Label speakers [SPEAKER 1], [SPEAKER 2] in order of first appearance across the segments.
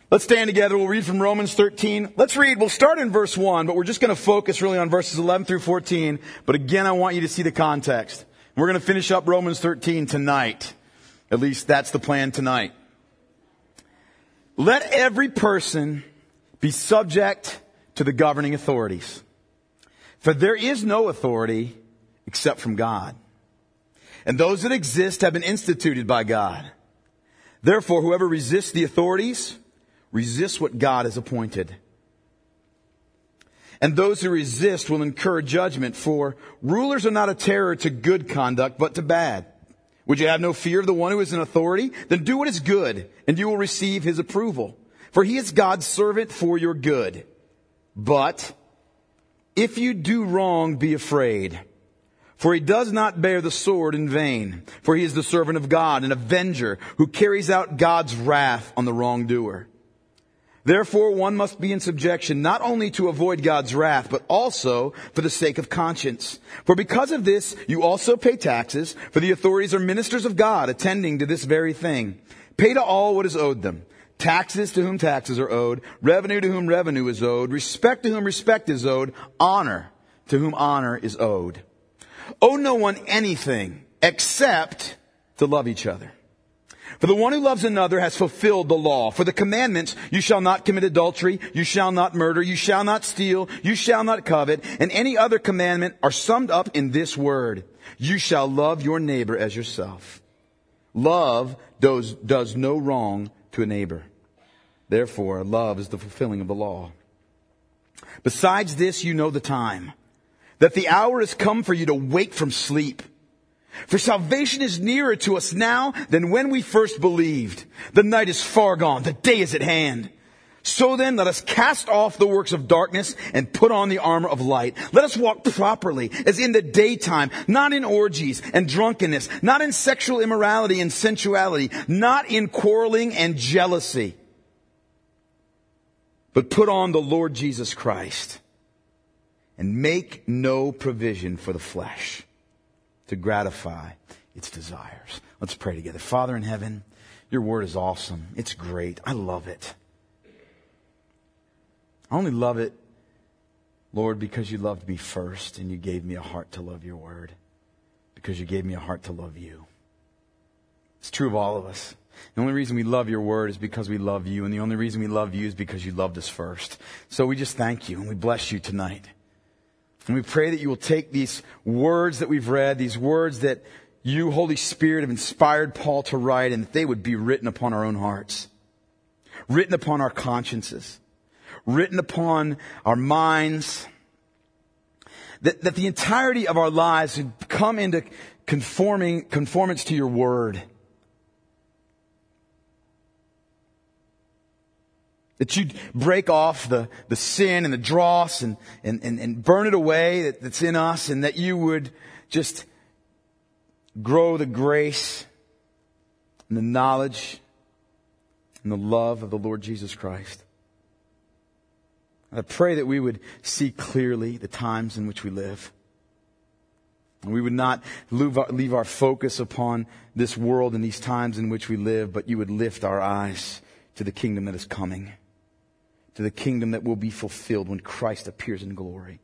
[SPEAKER 1] Let's stand together. We'll read from Romans 13. We'll start in verse 1, but we're just going to focus really on verses 11 through 14. But again, I want you to see the context. We're going to finish up Romans 13 tonight. At least that's the plan tonight. Let every person be subject to the governing authorities. For there is no authority except from God. And those that exist have been instituted by God. Therefore, whoever resists the authorities resists what God has appointed. And those who resist will incur judgment, for rulers are not a terror to good conduct, but to bad. Would you have no fear of the one who is in authority? Then do what is good, and you will receive his approval. For he is God's servant for your good. But if you do wrong, be afraid. For he does not bear the sword in vain. For he is the servant of God, an avenger who carries out God's wrath on the wrongdoer. Therefore, one must be in subjection, not only to avoid God's wrath, but also for the sake of conscience. For because of this, you also pay taxes, for the authorities are ministers of God, attending to this very thing. Pay to all what is owed them. Taxes to whom taxes are owed, revenue to whom revenue is owed, respect to whom respect is owed, honor to whom honor is owed. Owe no one anything except to love each other. For the one who loves another has fulfilled the law. For the commandments, you shall not commit adultery, you shall not murder, you shall not steal, you shall not covet, and any other commandment are summed up in this word: you shall love your neighbor as yourself. Love does no wrong to a neighbor. Therefore, love is the fulfilling of the law. Besides this, you know the time, that the hour has come for you to wake from sleep. For salvation is nearer to us now than when we first believed. The night is far gone, the day is at hand. So then, let us cast off the works of darkness and put on the armor of light. Let us walk properly, as in the daytime, not in orgies and drunkenness, not in sexual immorality and sensuality, not in quarreling and jealousy. But put on the Lord Jesus Christ, and make no provision for the flesh to gratify its desires. Let's pray together. Father in heaven, your word is awesome. It's great. I love it. I only love it, Lord, because you loved me first and you gave me a heart to love your word. Because you gave me a heart to love you. It's true of all of us. The only reason we love your word is because we love you. And the only reason we love you is because you loved us first. So we just thank you and we bless you tonight. And we pray that you will take these words that we've read, these words that you, Holy Spirit, have inspired Paul to write, and that they would be written upon our own hearts, written upon our consciences, written upon our minds, that the entirety of our lives would come into conformance to your word. That you'd break off the sin and the dross and burn it away that's in us, and that you would just grow the grace and the knowledge and the love of the Lord Jesus Christ. I pray that we would see clearly the times in which we live. And we would not leave our focus upon this world and these times in which we live, but you would lift our eyes to the kingdom that is coming, to the kingdom that will be fulfilled when Christ appears in glory.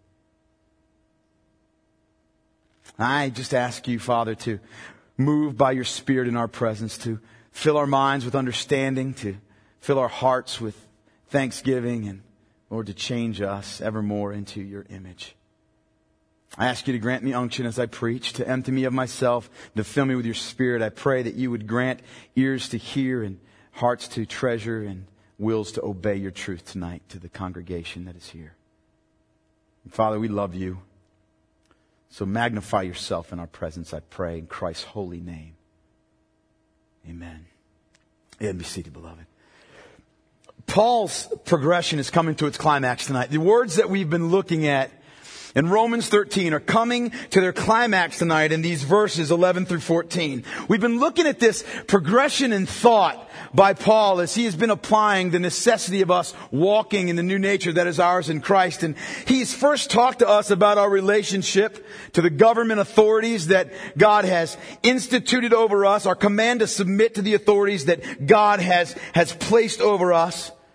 [SPEAKER 1] I just ask you, Father, to move by your Spirit in our presence, to fill our minds with understanding, to fill our hearts with thanksgiving, and Lord, to change us evermore into your image. I ask you to grant me unction as I preach, to empty me of myself, to fill me with your Spirit. I pray that you would grant ears to hear and hearts to treasure and wills to obey your truth tonight to the congregation that is here. And Father, we love you. So magnify yourself in our presence, I pray, in Christ's holy name. Amen. And be seated, beloved. Paul's progression is coming to its climax tonight. The words that we've been looking at in Romans 13 are coming to their climax tonight in these verses 11 through 14. We've been looking at this progression in thought by Paul as he has been applying the necessity of us walking in the new nature that is ours in Christ. And he's first talked to us about our relationship to the government authorities that God has instituted over us, our command to submit to the authorities that God has placed over us.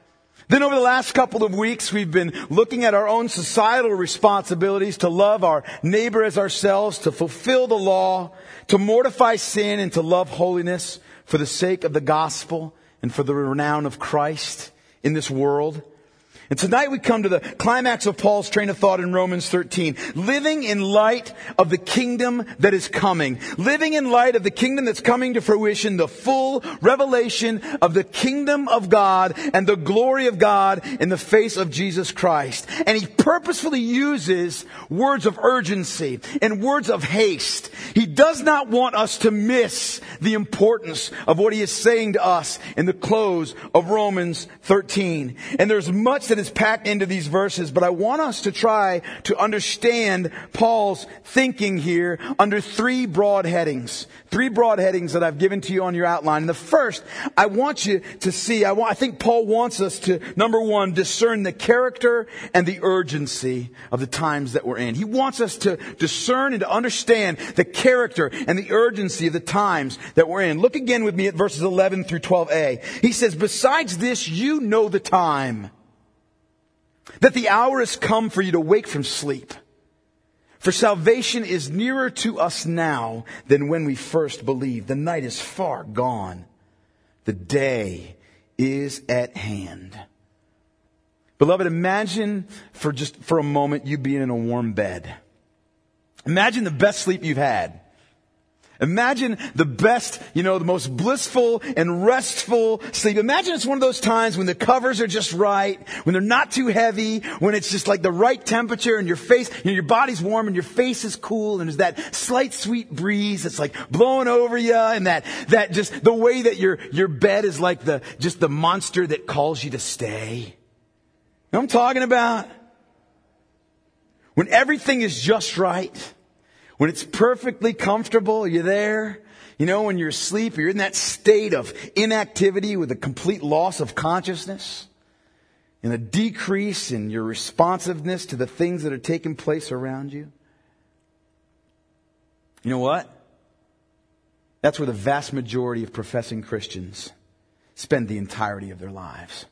[SPEAKER 1] Then over the last couple of weeks, we've been looking at our own societal responsibilities to love our neighbor as ourselves, to fulfill the law, to mortify sin, and to love holiness for the sake of the gospel and for the renown of Christ in this world. And tonight we come to the climax of Paul's train of thought in Romans 13. Living in light of the kingdom that is coming. Living in light of the kingdom that's coming to fruition. The full revelation of the kingdom of God and the glory of God in the face of Jesus Christ. And he purposefully uses words of urgency and words of haste. He does not want us to miss the importance of what he is saying to us in the close of Romans 13. And there's much that is packed into these verses, but I want us to try to understand Paul's thinking here under three broad headings. Three broad headings that I've given to you on your outline. And the first, I want you to see, I think Paul wants us to, number one, discern the character and the urgency of the times that we're in. He wants us to discern and to understand the character and the urgency of the times that we're in. Look again with me at verses 11 through 12a. He says, besides this, you know the time, that the hour has come for you to wake from sleep. For salvation is nearer to us now than when we first believed. The night is far gone. The day is at hand. Beloved, imagine for a moment you being in a warm bed. Imagine the best sleep you've had. Imagine the best, the most blissful and restful sleep. Imagine it's one of those times when the covers are just right, when they're not too heavy, when it's just like the right temperature and your face, your body's warm and your face is cool and there's that slight sweet breeze that's like blowing over you and that just the way that your bed is like just the monster that calls you to stay. You know what I'm talking about? When everything is just right. When it's perfectly comfortable, you're there. When you're asleep, you're in that state of inactivity with a complete loss of consciousness and a decrease in your responsiveness to the things that are taking place around you. You know what? That's where the vast majority of professing Christians spend the entirety of their lives.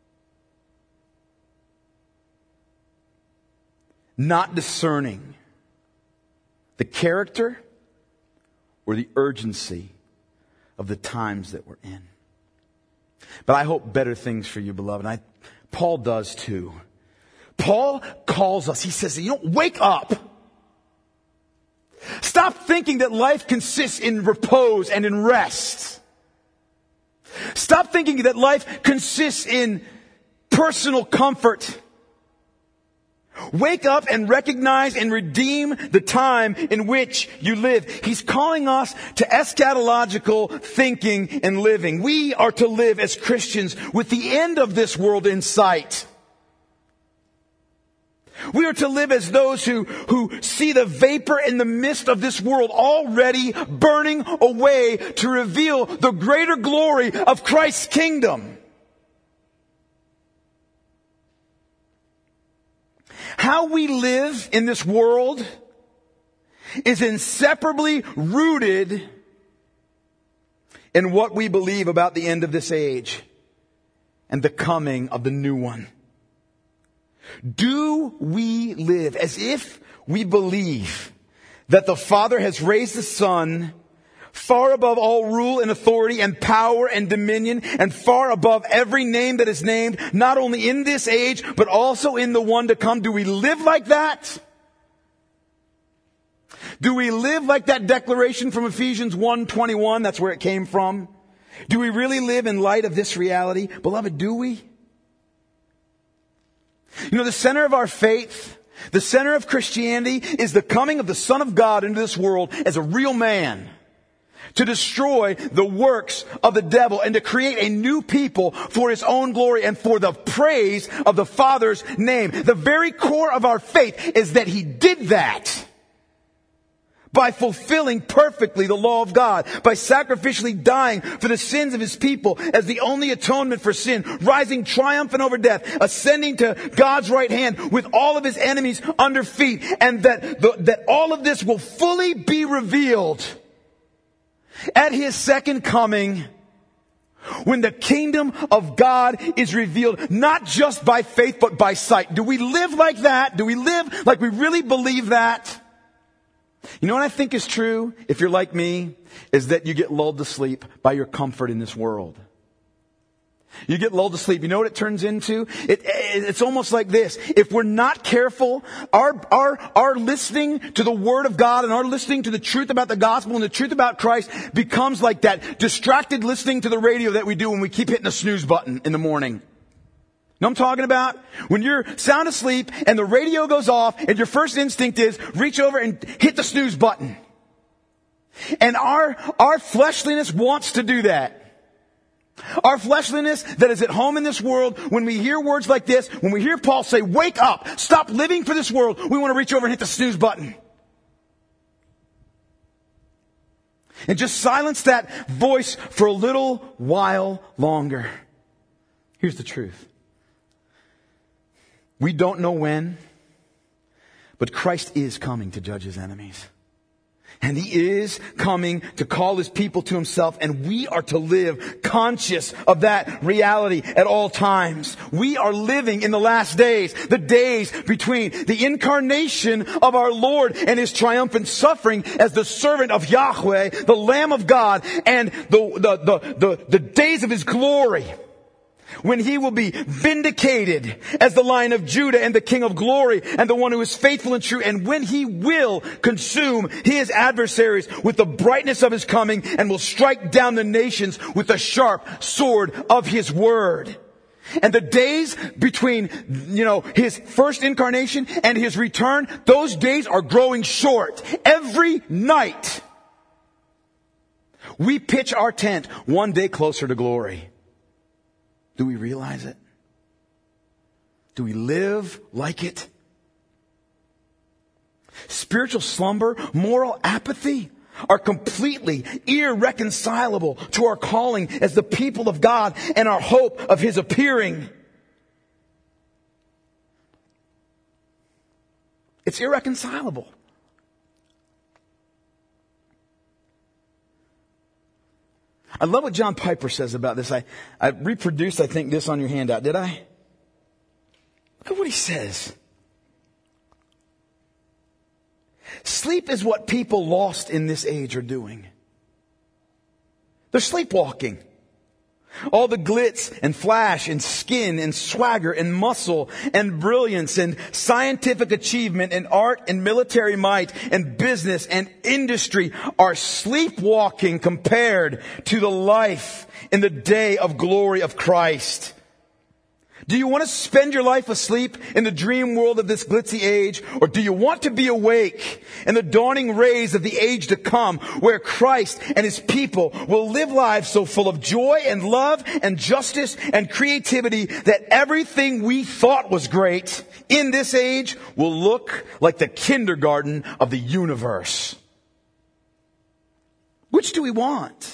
[SPEAKER 1] Not discerning the character or the urgency of the times that we're in. But I hope better things for you, beloved. Paul does too. Paul calls us. He says, wake up. Stop thinking that life consists in repose and in rest. Stop thinking that life consists in personal comfort. Wake up and recognize and redeem the time in which you live. He's calling us to eschatological thinking and living. We are to live as Christians with the end of this world in sight. We are to live as those who see the vapor and the mist of this world already burning away to reveal the greater glory of Christ's kingdom. How we live in this world is inseparably rooted in what we believe about the end of this age and the coming of the new one. Do we live as if we believe that the Father has raised the Son far above all rule and authority and power and dominion and far above every name that is named, not only in this age, but also in the one to come? Do we live like that? Do we live like that declaration from Ephesians 1:21? That's where it came from. Do we really live in light of this reality? Beloved, do we? The center of our faith, the center of Christianity is the coming of the Son of God into this world as a real man, to destroy the works of the devil and to create a new people for his own glory and for the praise of the Father's name. The very core of our faith is that he did that by fulfilling perfectly the law of God, by sacrificially dying for the sins of his people as the only atonement for sin, rising triumphant over death, ascending to God's right hand with all of his enemies under feet, and that all of this will fully be revealed at his second coming, When the kingdom of God is revealed, not just by faith, but by sight. Do we live like that? Do we live like we really believe that? You know what I think is true, if you're like me, is that you get lulled to sleep by your comfort in this world. You get lulled to sleep. You know what it turns into? It's almost like this. If we're not careful, our listening to the Word of God and our listening to the truth about the gospel and the truth about Christ becomes like that distracted listening to the radio that we do when we keep hitting the snooze button in the morning. You know what I'm talking about? When you're sound asleep and the radio goes off and your first instinct is reach over and hit the snooze button. And our fleshliness wants to do that. Our fleshliness that is at home in this world, when we hear words like this, when we hear Paul say, wake up, stop living for this world, we want to reach over and hit the snooze button. And just silence that voice for a little while longer. Here's the truth. We don't know when, but Christ is coming to judge his enemies. And he is coming to call his people to himself, and we are to live conscious of that reality at all times. We are living in the last days, the days between the incarnation of our Lord and his triumphant suffering as the servant of Yahweh, the Lamb of God, and the days of his glory, when he will be vindicated as the Lion of Judah and the King of glory and the one who is faithful and true, and when he will consume his adversaries with the brightness of his coming and will strike down the nations with the sharp sword of his word. And the days between, his first incarnation and his return, those days are growing short. Every night we pitch our tent one day closer to glory. Do we realize it? Do we live like it? Spiritual slumber, moral apathy are completely irreconcilable to our calling as the people of God and our hope of his appearing. It's irreconcilable. I love what John Piper says about this. I reproduced, I think, this on your handout. Did I? Look at what he says. Sleep is what people lost in this age are doing. They're sleepwalking. All the glitz and flash and skin and swagger and muscle and brilliance and scientific achievement and art and military might and business and industry are sleepwalking compared to the life in the day of glory of Christ. Do you want to spend your life asleep in the dream world of this glitzy age? Or do you want to be awake in the dawning rays of the age to come, where Christ and his people will live lives so full of joy and love and justice and creativity that everything we thought was great in this age will look like the kindergarten of the universe? Which do we want?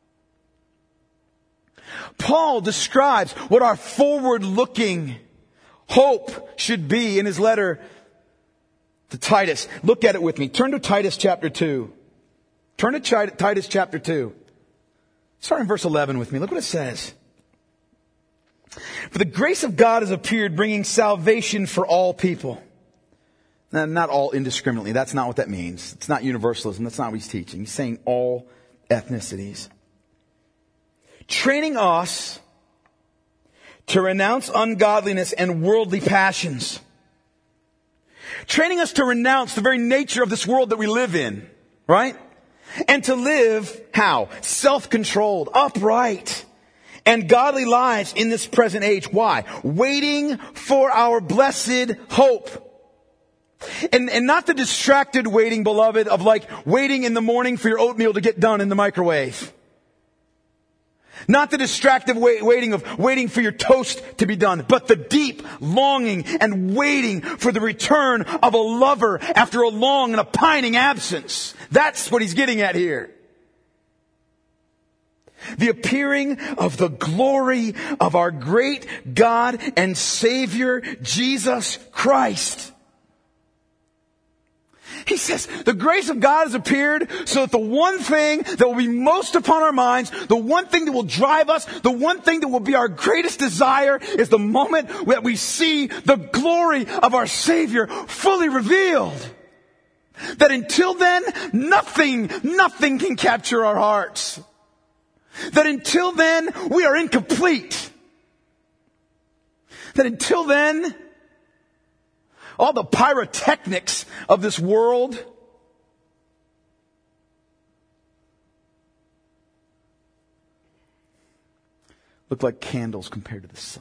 [SPEAKER 1] Paul describes what our forward-looking hope should be in his letter to Titus. Look at it with me. Turn to Titus chapter 2. Turn to Titus chapter 2. Start in verse 11 with me. Look what it says. For the grace of God has appeared, bringing salvation for all people. Now, not all indiscriminately. That's not what that means. It's not universalism. That's not what he's teaching. He's saying all ethnicities. Training us to renounce ungodliness and worldly passions. Training us to renounce the very nature of this world that we live in, right? And to live, how? Self-controlled, upright, and godly lives in this present age. Why? Waiting for our blessed hope. And not the distracted waiting, beloved, of like waiting in the morning for your oatmeal to get done in the microwave. Not the distracted waiting for your toast to be done, but the deep longing and waiting for the return of a lover after a long and a pining absence. That's what he's getting at here. The appearing of the glory of our great God and Savior, Jesus Christ. He says, the grace of God has appeared so that the one thing that will be most upon our minds, the one thing that will drive us, the one thing that will be our greatest desire is the moment that we see the glory of our Savior fully revealed. That until then, nothing can capture our hearts. That until then, we are incomplete. That until then, all the pyrotechnics of this world look like candles compared to the sun.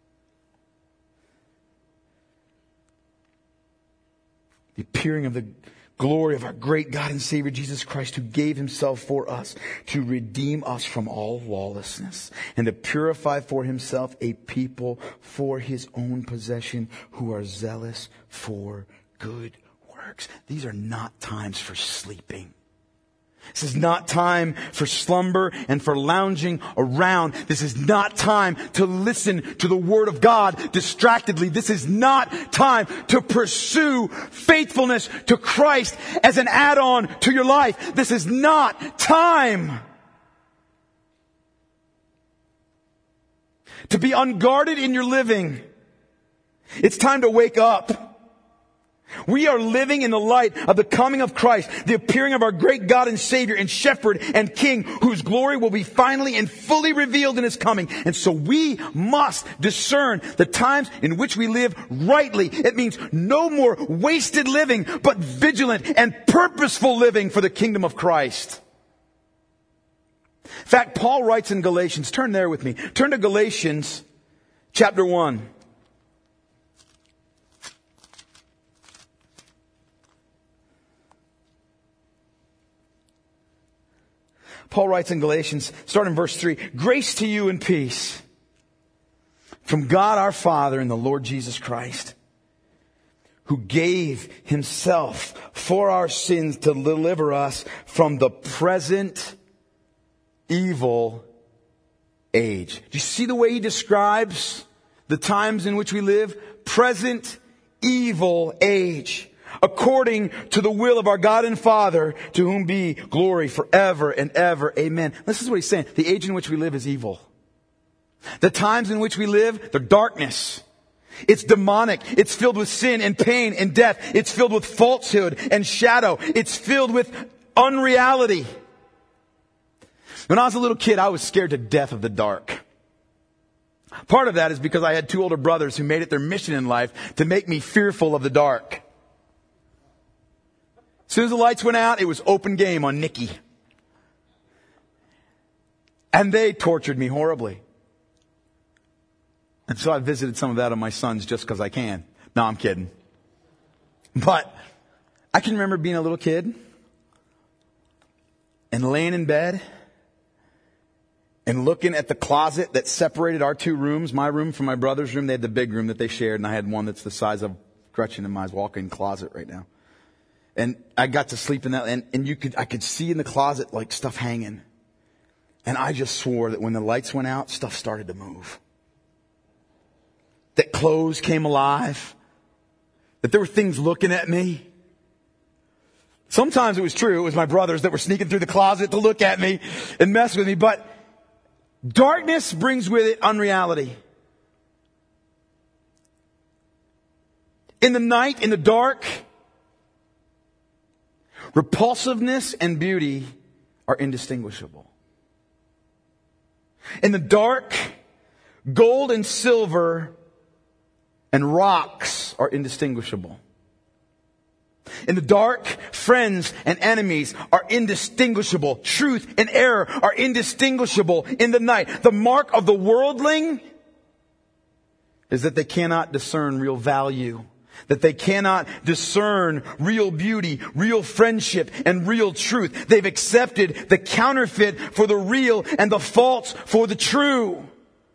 [SPEAKER 1] The appearing of the glory of our great God and Savior Jesus Christ, who gave himself for us to redeem us from all lawlessness and to purify for himself a people for his own possession who are zealous for good works. These are not times for sleeping. This is not time for slumber and for lounging around. This is not time to listen to the Word of God distractedly. This is not time to pursue faithfulness to Christ as an add-on to your life. This is not time to be unguarded in your living. It's time to wake up. We are living in the light of the coming of Christ, the appearing of our great God and Savior and Shepherd and King, whose glory will be finally and fully revealed in his coming. And so we must discern the times in which we live rightly. It means no more wasted living, but vigilant and purposeful living for the kingdom of Christ. In fact, Paul writes in Galatians, turn there with me. Turn to Galatians chapter 1. Paul writes in Galatians, starting in verse 3, grace to you and peace from God our Father and the Lord Jesus Christ, who gave himself for our sins to deliver us from the present evil age. Do you see the way he describes the times in which we live? Present evil age. According to the will of our God and Father, to whom be glory forever and ever. Amen. This is what he's saying. The age in which we live is evil. The times in which we live, they're darkness. It's demonic. It's filled with sin and pain and death. It's filled with falsehood and shadow. It's filled with unreality. When I was a little kid, I was scared to death of the dark. Part of that is because I had two older brothers who made it their mission in life to make me fearful of the dark. As soon as the lights went out, it was open game on Nicky. And they tortured me horribly. And so I visited some of that on my sons just because I can. No, I'm kidding. But I can remember being a little kid and laying in bed and looking at the closet that separated our two rooms, my room from my brother's room. They had the big room that they shared, and I had one that's the size of Gretchen and my walk-in closet right now. And I got to sleep in that, and I could see in the closet like stuff hanging. And I just swore that when the lights went out, stuff started to move. That clothes came alive. That there were things looking at me. Sometimes it was true. It was my brothers that were sneaking through the closet to look at me and mess with me. But darkness brings with it unreality. In the night, in the dark, repulsiveness and beauty are indistinguishable. In the dark, gold and silver and rocks are indistinguishable. In the dark, friends and enemies are indistinguishable. Truth and error are indistinguishable in the night. The mark of the worldling is that they cannot discern real value. That they cannot discern real beauty, real friendship, and real truth. They've accepted the counterfeit for the real and the false for the true.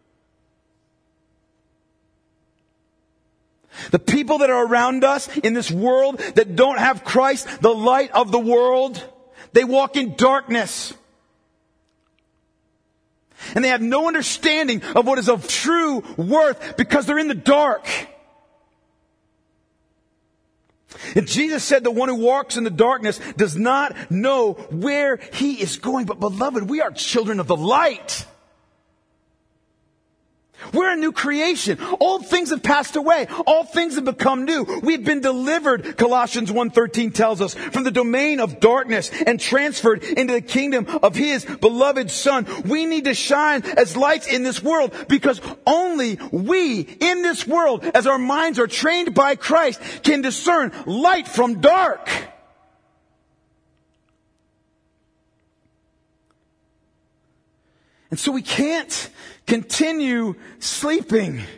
[SPEAKER 1] The people that are around us in this world that don't have Christ, the light of the world, they walk in darkness. And they have no understanding of what is of true worth because they're in the dark. And Jesus said the one who walks in the darkness does not know where he is going. But beloved, we are children of the light. We're a new creation. Old things have passed away. All things have become new. We've been delivered, Colossians 1:13 tells us, from the domain of darkness and transferred into the kingdom of His beloved Son. We need to shine as lights in this world because only we in this world, as our minds are trained by Christ, can discern light from dark. And so we can't continue sleeping. In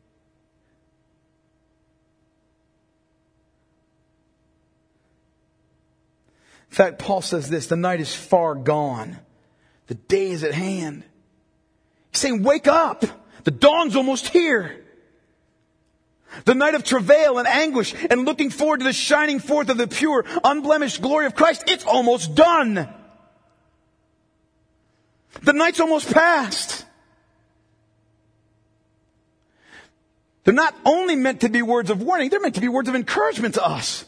[SPEAKER 1] fact, Paul says this, the night is far gone. The day is at hand. He's saying, wake up. The dawn's almost here. The night of travail and anguish and looking forward to the shining forth of the pure, unblemished glory of Christ, it's almost done. The night's almost past. They're not only meant to be words of warning, they're meant to be words of encouragement to us.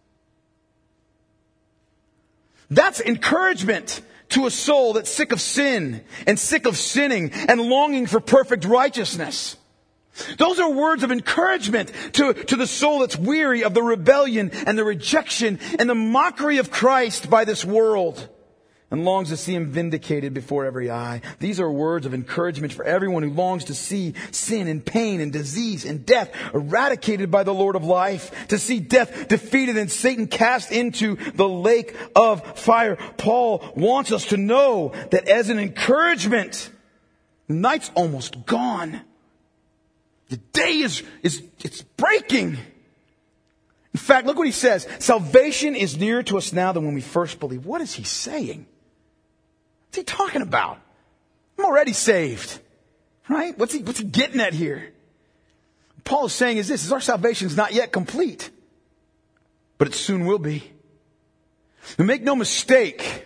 [SPEAKER 1] That's encouragement to a soul that's sick of sin and sick of sinning and longing for perfect righteousness. Those are words of encouragement to the soul that's weary of the rebellion and the rejection and the mockery of Christ by this world and longs to see Him vindicated before every eye. These are words of encouragement for everyone who longs to see sin and pain and disease and death eradicated by the Lord of life, to see death defeated and Satan cast into the lake of fire. Paul wants us to know that as an encouragement, the night's almost gone. The day it's breaking. In fact, look what he says. Salvation is nearer to us now than when we first believed. What is he saying? What's he talking about? I'm already saved. Right? What's he getting at here? Paul is saying is our salvation is not yet complete. But it soon will be. And make no mistake.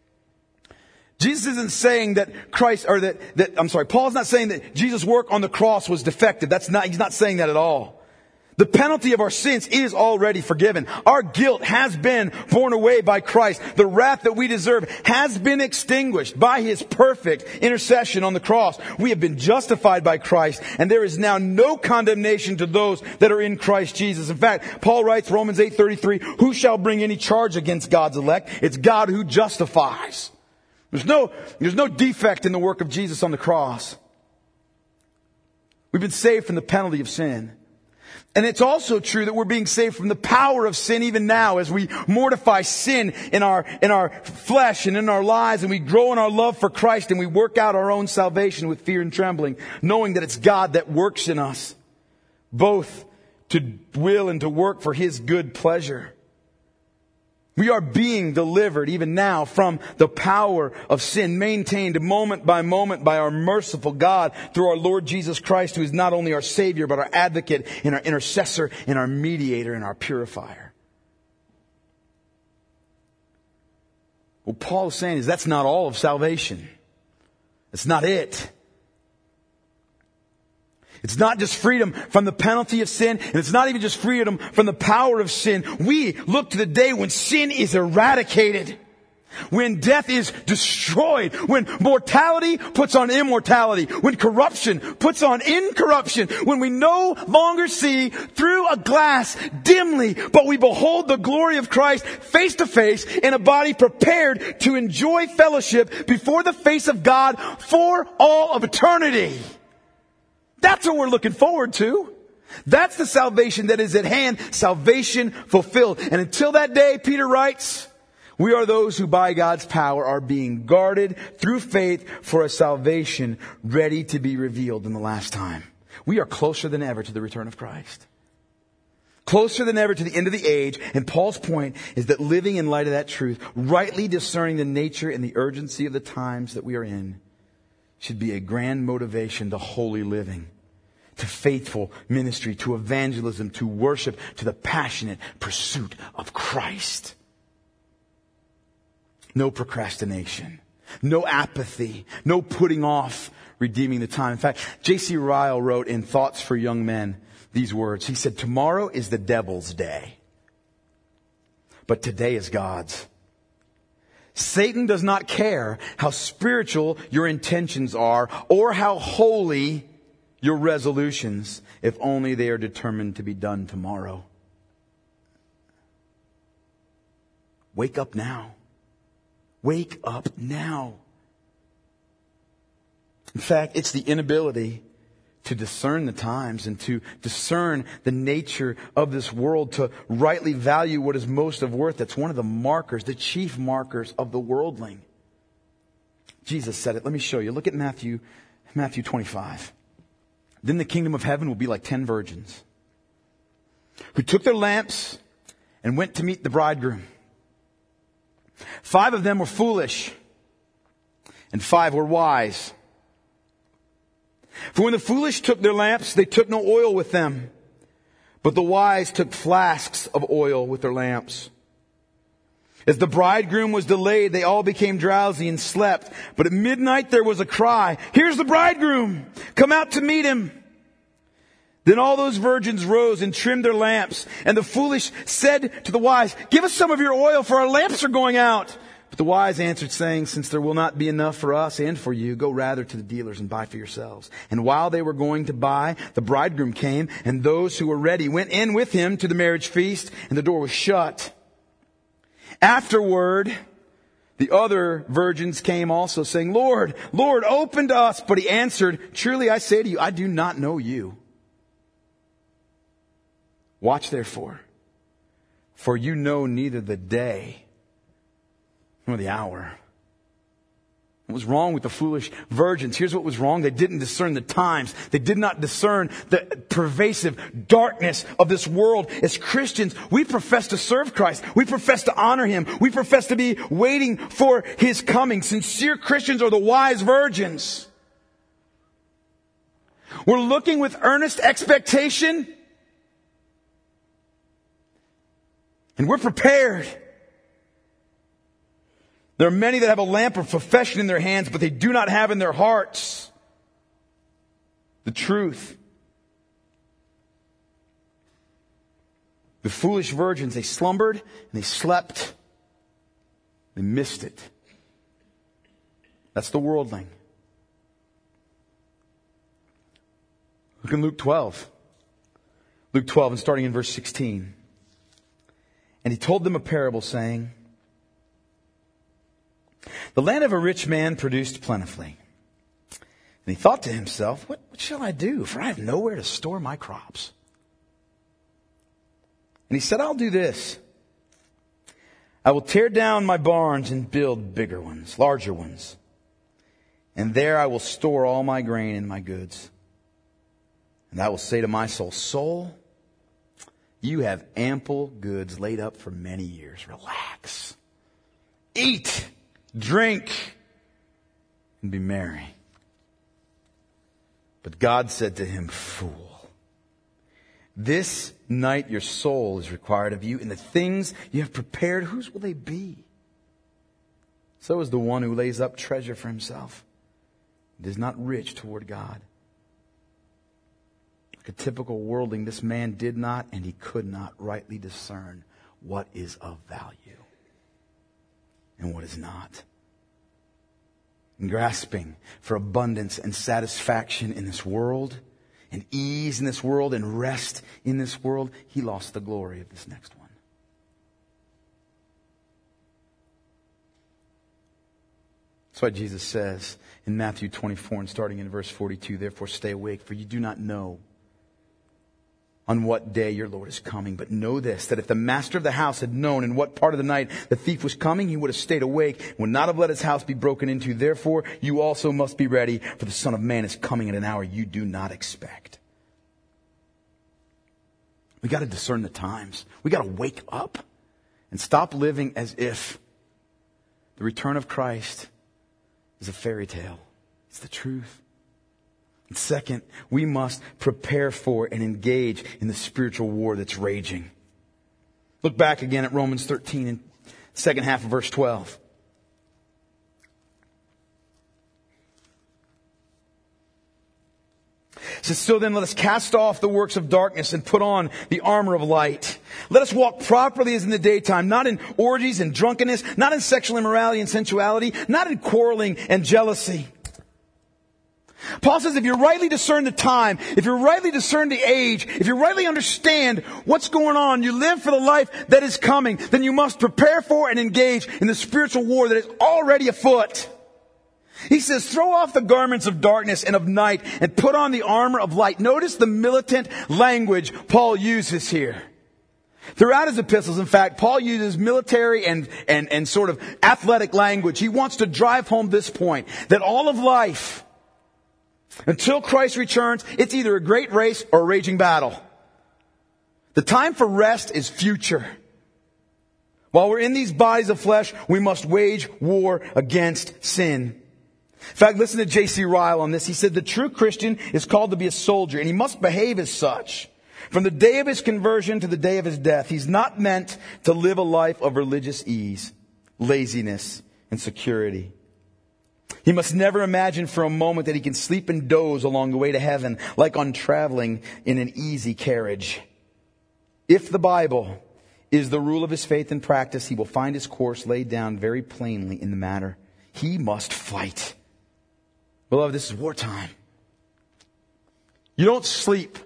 [SPEAKER 1] Jesus isn't saying that Paul's not saying that Jesus' work on the cross was defective. He's not saying that at all. The penalty of our sins is already forgiven. Our guilt has been borne away by Christ. The wrath that we deserve has been extinguished by His perfect intercession on the cross. We have been justified by Christ, and there is now no condemnation to those that are in Christ Jesus. In fact, Paul writes, Romans 8:33, who shall bring any charge against God's elect? It's God who justifies. There's no defect in the work of Jesus on the cross. We've been saved from the penalty of sin. And it's also true that we're being saved from the power of sin even now as we mortify sin in our flesh and in our lives, and we grow in our love for Christ and we work out our own salvation with fear and trembling, knowing that it's God that works in us, both to will and to work for His good pleasure. We are being delivered even now from the power of sin, maintained moment by our merciful God through our Lord Jesus Christ, who is not only our Savior, but our advocate and our intercessor and our mediator and our purifier. What Paul is saying is that's not all of salvation. It's not it. It's not just freedom from the penalty of sin, and it's not even just freedom from the power of sin. We look to the day when sin is eradicated, when death is destroyed, when mortality puts on immortality, when corruption puts on incorruption, when we no longer see through a glass dimly, but we behold the glory of Christ face to face in a body prepared to enjoy fellowship before the face of God for all of eternity. That's what we're looking forward to. That's the salvation that is at hand, salvation fulfilled. And until that day, Peter writes, we are those who by God's power are being guarded through faith for a salvation ready to be revealed in the last time. We are closer than ever to the return of Christ. Closer than ever to the end of the age. And Paul's point is that living in light of that truth, rightly discerning the nature and the urgency of the times that we are in, should be a grand motivation to holy living, to faithful ministry, to evangelism, to worship, to the passionate pursuit of Christ. No procrastination, no apathy, no putting off redeeming the time. In fact, J.C. Ryle wrote in Thoughts for Young Men these words. He said, tomorrow is the devil's day. but today is God's. Satan does not care how spiritual your intentions are or how holy your resolutions, if only they are determined to be done tomorrow. Wake up now. Wake up now. In fact, it's the inability to discern the times and to discern the nature of this world, to rightly value what is most of worth. That's one of the markers, the chief markers of the worldling. Jesus said it. Let me show you. Look at Matthew 25. Then the kingdom of heaven will be like 10 virgins who took their lamps and went to meet the bridegroom. 5 of them were foolish and 5 were wise. For when the foolish took their lamps, they took no oil with them. But the wise took flasks of oil with their lamps. As the bridegroom was delayed, they all became drowsy and slept. But at midnight there was a cry, "Here's the bridegroom! Come out to meet him!" Then all those virgins rose and trimmed their lamps. And the foolish said to the wise, "Give us some of your oil, for our lamps are going out." But the wise answered, saying, "Since there will not be enough for us and for you, go rather to the dealers and buy for yourselves." And while they were going to buy, the bridegroom came, and those who were ready went in with him to the marriage feast, and the door was shut. Afterward, the other virgins came also, saying, "Lord, Lord, open to us." But he answered, "Truly I say to you, I do not know you. Watch therefore, for you know neither the day nor the hour." What was wrong with the foolish virgins? Here's what was wrong. They didn't discern the times. They did not discern the pervasive darkness of this world. As Christians, we profess to serve Christ. We profess to honor Him. We profess to be waiting for His coming. Sincere Christians are the wise virgins. We're looking with earnest expectation, and we're prepared. There are many that have a lamp of profession in their hands, but they do not have in their hearts the truth. The foolish virgins, they slumbered and they slept. They missed it. That's the worldling. Look in Luke 12. Luke 12 and starting in verse 16. And he told them a parable, saying, "The land of a rich man produced plentifully. And he thought to himself, what shall I do? For I have nowhere to store my crops." And he said, "I'll do this. I will tear down my barns and build bigger ones, larger ones. And there I will store all my grain and my goods. And I will say to my soul, soul, you have ample goods laid up for many years. Relax. Eat. Drink and be merry." But God said to him, "Fool, this night your soul is required of you, and the things you have prepared, whose will they be? So is the one who lays up treasure for himself and is not rich toward God." Like a typical worldling, this man did not and he could not rightly discern what is of value and what is not. And grasping for abundance and satisfaction in this world, and ease in this world, and rest in this world, he lost the glory of this next one. That's why Jesus says in Matthew 24 and starting in verse 42, "Therefore stay awake, for you do not know on what day your Lord is coming. But know this, that if the master of the house had known in what part of the night the thief was coming, he would have stayed awake and would not have let his house be broken into. Therefore, you also must be ready, for the Son of Man is coming at an hour you do not expect." We got to discern the times. We got to wake up and stop living as if the return of Christ is a fairy tale. It's the truth. And second, we must prepare for and engage in the spiritual war that's raging. Look back again at Romans 13 and second half of verse 12. It says, so then let us cast off the works of darkness and put on the armor of light. Let us walk properly as in the daytime, not in orgies and drunkenness, not in sexual immorality and sensuality, not in quarreling and jealousy. Paul says if you rightly discern the time, if you rightly discern the age, if you rightly understand what's going on, you live for the life that is coming, then you must prepare for and engage in the spiritual war that is already afoot. He says, throw off the garments of darkness and of night and put on the armor of light. Notice the militant language Paul uses here. Throughout his epistles, in fact, Paul uses military and sort of athletic language. He wants to drive home this point, that all of life, until Christ returns, it's either a great race or a raging battle. The time for rest is future. While we're in these bodies of flesh, we must wage war against sin. In fact, listen to J.C. Ryle on this. He said, the true Christian is called to be a soldier, and he must behave as such. From the day of his conversion to the day of his death, he's not meant to live a life of religious ease, laziness, and security. He must never imagine for a moment that he can sleep and doze along the way to heaven, like on traveling in an easy carriage. If the Bible is the rule of his faith and practice, he will find his course laid down very plainly in the matter. He must fight. Beloved, this is wartime. You don't sleep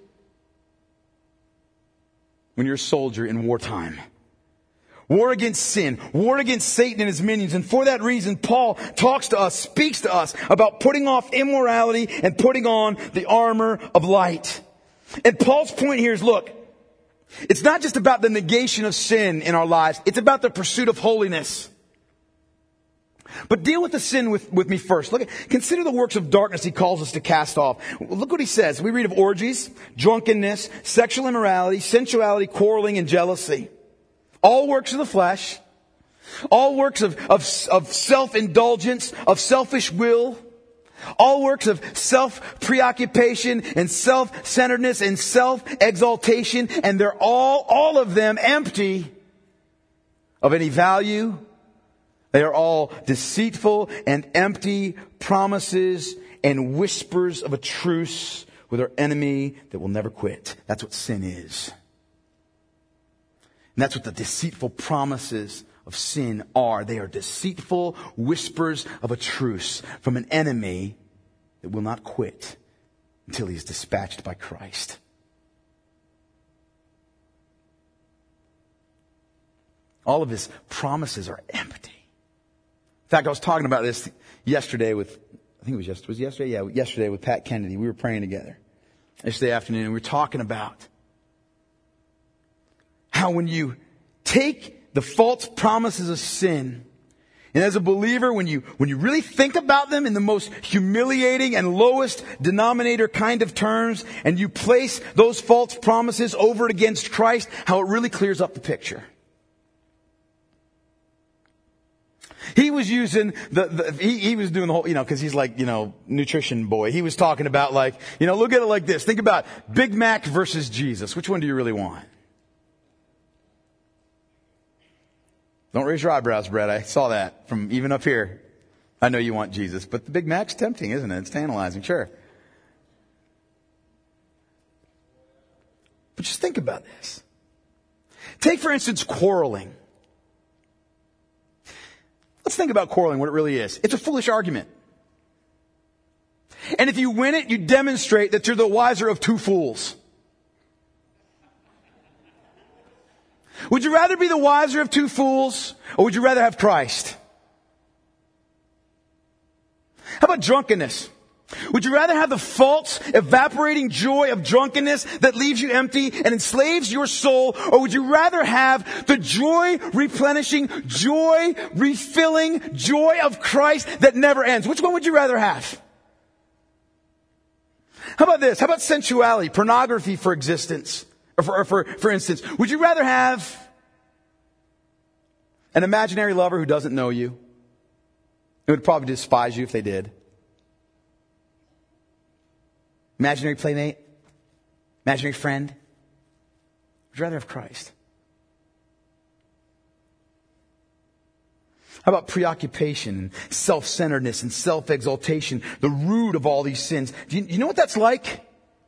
[SPEAKER 1] when you're a soldier in wartime. War against sin, war against Satan and his minions. And for that reason, Paul talks to us, speaks to us about putting off immorality and putting on the armor of light. And Paul's point here is, look, it's not just about the negation of sin in our lives. It's about the pursuit of holiness. But deal with the sin with me first. Consider the works of darkness he calls us to cast off. Look what he says. We read of orgies, drunkenness, sexual immorality, sensuality, quarreling, and jealousy. All works of the flesh. All works of self-indulgence, of selfish will. All works of self-preoccupation and self-centeredness and self-exaltation. And they're all of them empty of any value. They are all deceitful and empty promises and whispers of a truce with our enemy that will never quit. That's what sin is. And that's what the deceitful promises of sin are. They are deceitful whispers of a truce from an enemy that will not quit until he is dispatched by Christ. All of his promises are empty. In fact, I was talking about this yesterday with, I think it was yesterday? Yeah, yesterday with Pat Kennedy. We were praying together yesterday afternoon, and we were talking about how when you take the false promises of sin, and as a believer, when you really think about them in the most humiliating and lowest denominator kind of terms, and you place those false promises over against Christ, how it really clears up the picture. He was using he was doing the whole, cause he's like, nutrition boy. He was talking about look at it like this. Think about Big Mac versus Jesus. Which one do you really want? Don't raise your eyebrows, Brett. I saw that from even up here. I know you want Jesus, but the Big Mac's tempting, isn't it? It's tantalizing, sure. But just think about this. Take, for instance, quarreling. Let's think about quarreling, what it really is. It's a foolish argument. And if you win it, you demonstrate that you're the wiser of two fools. Would you rather be the wiser of two fools, or would you rather have Christ? How about drunkenness? Would you rather have the false, evaporating joy of drunkenness that leaves you empty and enslaves your soul? Or would you rather have the joy replenishing, joy refilling joy of Christ that never ends? Which one would you rather have? How about this? How about sensuality, pornography for instance? Would you rather have an imaginary lover who doesn't know you? It would probably despise you if they did. Imaginary playmate? Imaginary friend? Would you rather have Christ? How about preoccupation, self-centeredness, and self-exaltation, the root of all these sins? Do you know what that's like?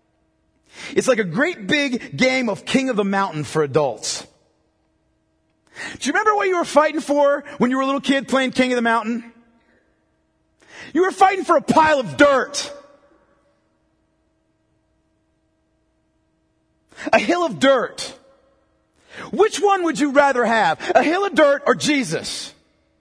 [SPEAKER 1] It's like a great big game of King of the Mountain for adults. Do you remember what you were fighting for when you were a little kid playing King of the Mountain? You were fighting for a pile of dirt. A hill of dirt. Which one would you rather have? A hill of dirt or Jesus?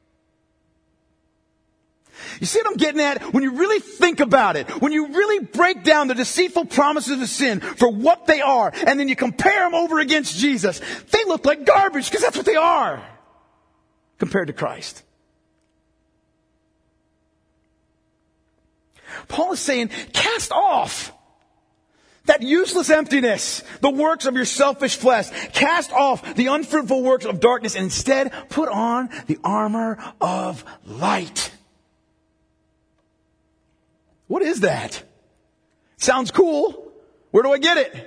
[SPEAKER 1] You see what I'm getting at? When you really think about it, when you really break down the deceitful promises of sin for what they are, and then you compare them over against Jesus, they look like garbage because that's what they are compared to Christ. Paul is saying, cast off that useless emptiness, the works of your selfish flesh. Cast off the unfruitful works of darkness and instead put on the armor of light. What is that? Sounds cool. Where do I get it?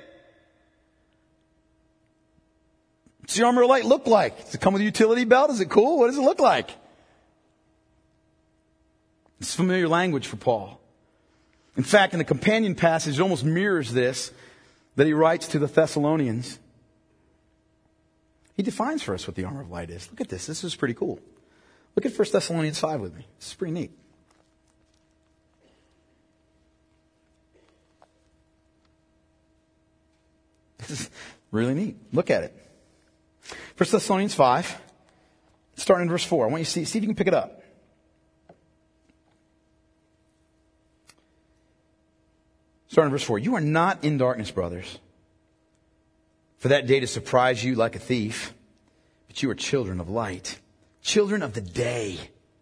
[SPEAKER 1] What's the armor of light look like? Does it come with a utility belt? Is it cool? What does it look like? It's familiar language for Paul. In fact, in the companion passage, it almost mirrors this that he writes to the Thessalonians. He defines for us what the armor of light is. Look at this. This is pretty cool. Look at 1 Thessalonians 5 with me. This is pretty neat. This is really neat. Look at it. 1 Thessalonians 5, starting in verse 4. I want you to see if you can pick it up. Starting in verse 4. You are not in darkness, brothers, for that day to surprise you like a thief, but you are children of light, children of the day.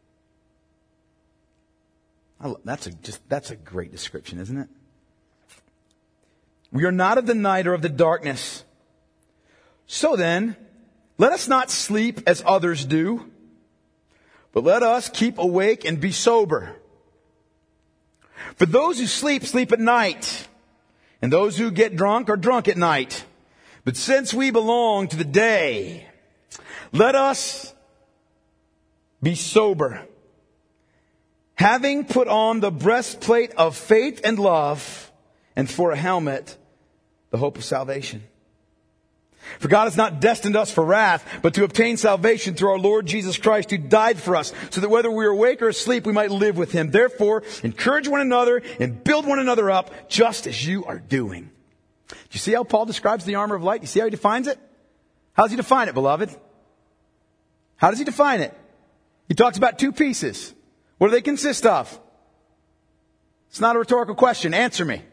[SPEAKER 1] That's a great description, isn't it? We are not of the night or of the darkness. So then, let us not sleep as others do, but let us keep awake and be sober. For those who sleep, sleep at night, and those who get drunk are drunk at night. But since we belong to the day, let us be sober, having put on the breastplate of faith and love, and for a helmet, the hope of salvation. For God has not destined us for wrath, but to obtain salvation through our Lord Jesus Christ, who died for us, so that whether we are awake or asleep, we might live with Him. Therefore, encourage one another and build one another up, just as you are doing. Do you see how Paul describes the armor of light? You see how he defines it? How does he define it, beloved? How does he define it? He talks about two pieces. What do they consist of? It's not a rhetorical question. Answer me.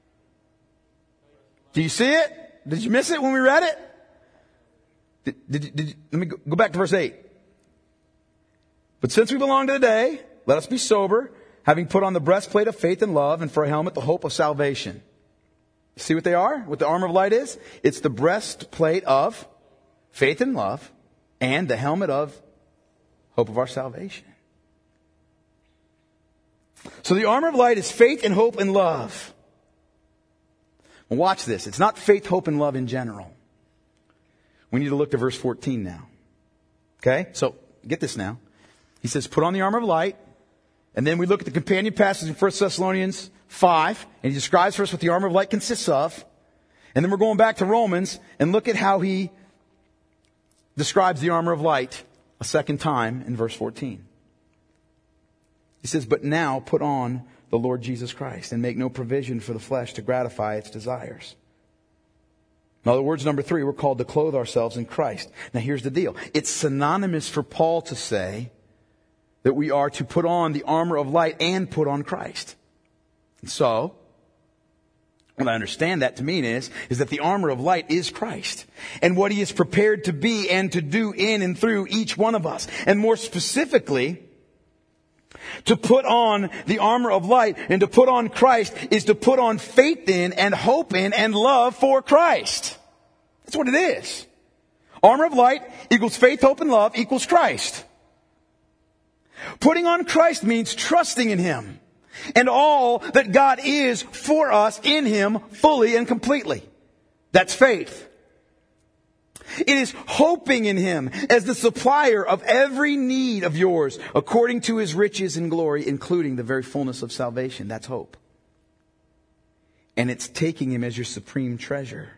[SPEAKER 1] Do you see it? Did you miss it when we read it? Let me go back to verse 8. But since we belong to the day, let us be sober, having put on the breastplate of faith and love, and for a helmet, the hope of salvation. You see what they are? What the armor of light is? It's the breastplate of faith and love, and the helmet of hope of our salvation. So the armor of light is faith and hope and love. Well, watch this. It's not faith, hope, and love in general. We need to look to verse 14 now. Okay? So, get this now. He says, put on the armor of light. And then we look at the companion passage in 1 Thessalonians 5. And he describes for us what the armor of light consists of. And then we're going back to Romans and look at how he describes the armor of light a second time in verse 14. He says, but now put on the Lord Jesus Christ, and make no provision for the flesh to gratify its desires. In other words, number 3, we're called to clothe ourselves in Christ. Now here's the deal. It's synonymous for Paul to say that we are to put on the armor of light and put on Christ. And so, what I understand that to mean is that the armor of light is Christ, and what He is prepared to be and to do in and through each one of us. And more specifically, to put on the armor of light and to put on Christ is to put on faith in and hope in and love for Christ. That's what it is. Armor of light equals faith, hope, and love equals Christ. Putting on Christ means trusting in Him and all that God is for us in Him fully and completely. That's faith. It is hoping in Him as the supplier of every need of yours according to His riches and glory, including the very fullness of salvation. That's hope. And it's taking Him as your supreme treasure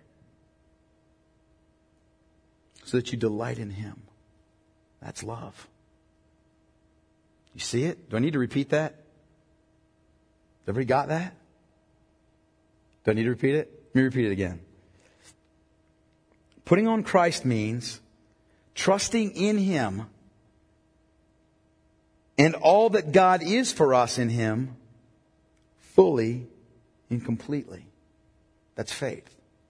[SPEAKER 1] so that you delight in Him. That's love. You see it? Do I need to repeat that? Everybody got that? Do I need to repeat it? Let me repeat it again. Putting on Christ means trusting in Him and all that God is for us in Him fully and completely. That's faith.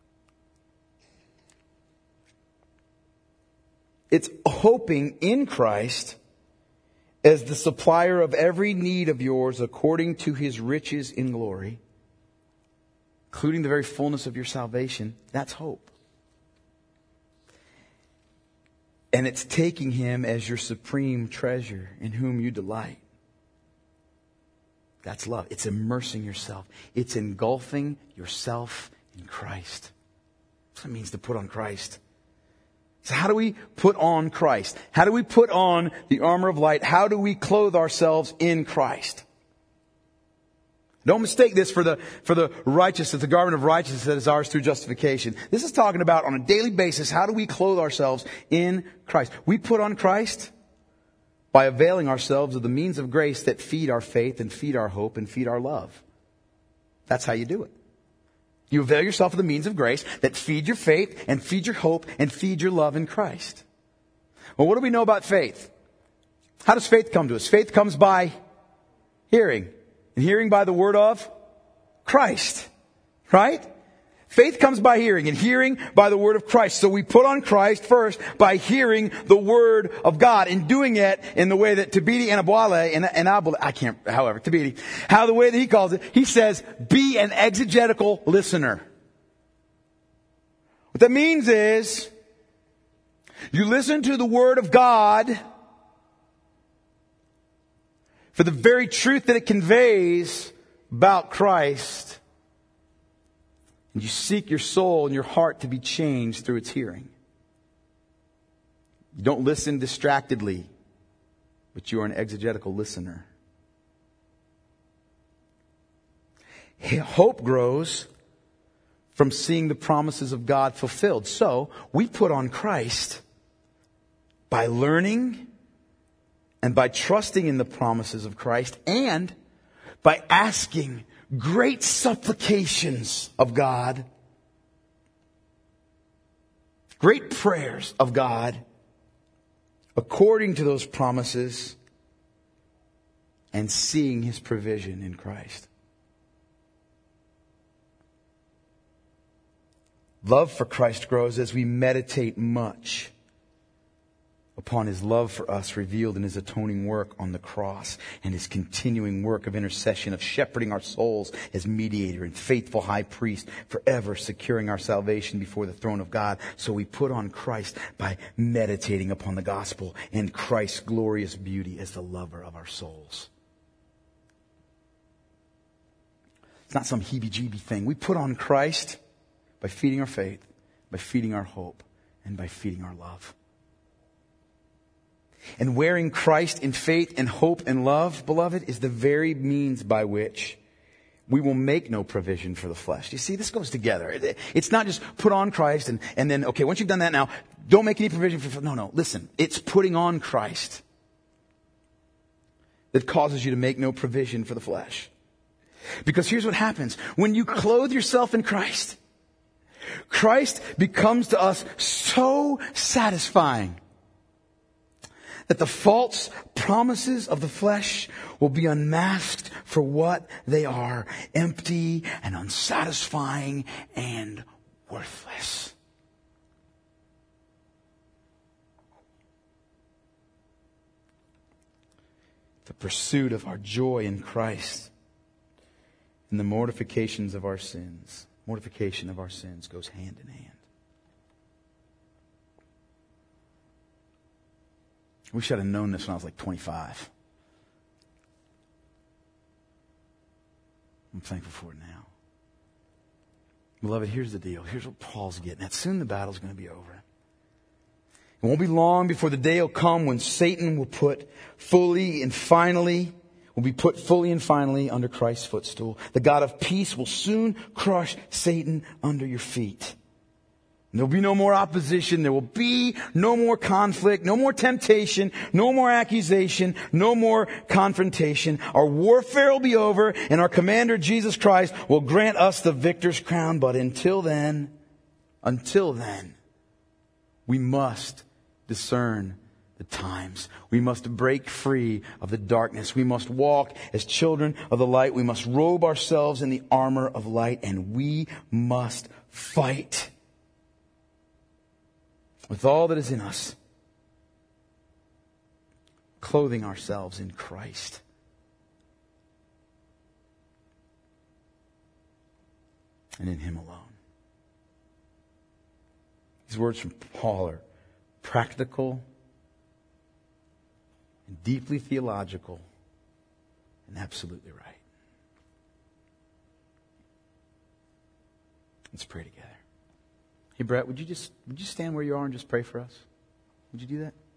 [SPEAKER 1] It's hoping in Christ as the supplier of every need of yours according to His riches in glory, including the very fullness of your salvation. That's hope. And it's taking Him as your supreme treasure in whom you delight. That's love. It's immersing yourself. It's engulfing yourself in Christ. That's what it means to put on Christ. So how do we put on Christ? How do we put on the armor of light? How do we clothe ourselves in Christ? Don't mistake this for the righteousness, the garment of righteousness that is ours through justification. This is talking about on a daily basis, how do we clothe ourselves in Christ? We put on Christ by availing ourselves of the means of grace that feed our faith and feed our hope and feed our love. That's how you do it. You avail yourself of the means of grace that feed your faith and feed your hope and feed your love in Christ. Well, what do we know about faith? How does faith come to us? Faith comes by hearing. And hearing by the word of Christ. Right? Faith comes by hearing, and hearing by the word of Christ. So we put on Christ first by hearing the word of God and doing it in the way that Tabidi Anabuale and Tabidi, how the way that he calls it, he says, be an exegetical listener. What that means is, you listen to the word of God for the very truth that it conveys about Christ. And you seek your soul and your heart to be changed through its hearing. You don't listen distractedly, but you are an exegetical listener. Hope grows from seeing the promises of God fulfilled. So, we put on Christ by learning and by trusting in the promises of Christ and by asking great supplications of God, great prayers of God, according to those promises, and seeing His provision in Christ. Love for Christ grows as we meditate much upon His love for us revealed in His atoning work on the cross and His continuing work of intercession, of shepherding our souls as mediator and faithful high priest, forever securing our salvation before the throne of God. So we put on Christ by meditating upon the gospel and Christ's glorious beauty as the lover of our souls. It's not some heebie-jeebie thing. We put on Christ by feeding our faith, by feeding our hope, and by feeding our love. And wearing Christ in faith and hope and love, beloved, is the very means by which we will make no provision for the flesh. You see, this goes together. It's not just put on Christ and then, okay, once you've done that now, don't make any provision for... No, listen. It's putting on Christ that causes you to make no provision for the flesh. Because here's what happens. When you clothe yourself in Christ, Christ becomes to us so satisfying that the false promises of the flesh will be unmasked for what they are, empty and unsatisfying and worthless. The pursuit of our joy in Christ and the mortification of our sins goes hand in hand. I wish I'd have known this when I was like 25. I'm thankful for it now. Beloved, here's the deal. Here's what Paul's getting at. Soon the battle's going to be over. It won't be long before the day will come when Satan will put fully and finally will be put fully and finally under Christ's footstool. The God of peace will soon crush Satan under your feet. There will be no more opposition. There will be no more conflict, no more temptation, no more accusation, no more confrontation. Our warfare will be over, and our commander, Jesus Christ, will grant us the victor's crown. But until then, we must discern the times. We must break free of the darkness. We must walk as children of the light. We must robe ourselves in the armor of light, and we must fight with all that is in us, clothing ourselves in Christ. And in Him alone. These words from Paul are practical and deeply theological and absolutely right. Let's pray together. Hey, Brett, would you stand where you are and just pray for us? Would you do that?